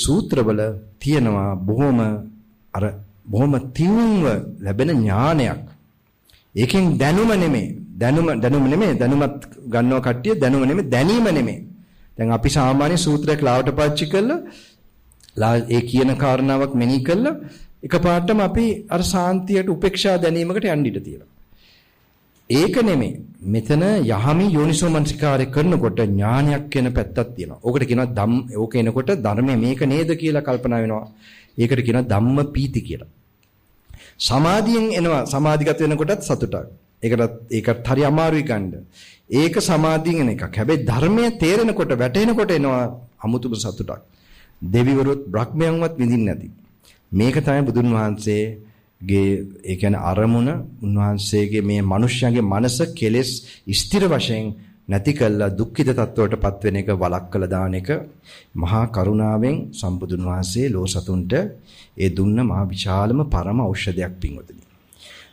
සූත්‍රවල තියෙනවා බොහොම තියුණුව ලැබෙන ඥානයක්. ඒකෙන් දැනුම නෙමෙයි. දැනුමත් ගන්නව කට්ටිය දැනුම නෙමෙයි දැනීම නෙමෙයි. දැන් අපි සාමාන්‍ය සූත්‍රයක් ලාවට පාවිච්චි කළා ඒ කියන කාරණාවක් මෙනෙහි කළා එකපාරටම අපි අර සාන්තියට උපේක්ෂා දැනීමකට යන්න ඉඩ තියෙනවා. ඒක නෙමෙයි. මෙතන යහමි යෝනිසෝමනසිකාරය කරනකොට ඥානයක් කියන පැත්තක් තියෙනවා. ඕකට කියනවා ඕක එනකොට ධර්මයේ මේක නේද කියලා කල්පනා වෙනවා. ඒකට කියනවා ධම්ම පීති කියලා. සමාධියෙන් එනවා. සමාධිගත වෙනකොටත් සතුටක්. ඒකට හරි අමාරුයි ගන්න. ඒක සමාධියෙන් එන එකක්. හැබැයි ධර්මයේ තේරෙනකොට වැටෙනකොට එනවා අමුතුම සතුටක්. දෙවිවරුත් බ්‍රහ්මයන්වත් විඳින්නේ නැති. මේක තමයි බුදුන් වහන්සේගේ ඒ කියන්නේ අරමුණ උන්වහන්සේගේ මේ මිනිස්යාගේ මනස කෙලෙස් ස්ථිර වශයෙන් නැති කළා දුක්ඛිත තත්වයටපත් වෙන එක වළක්වලා දාන එක මහා කරුණාවෙන් සම්බුදුන් වහන්සේ ලෝසතුන්ට ඒ දුන්න මහා විශාලම පරම ඖෂධයක් පින්වතුනි.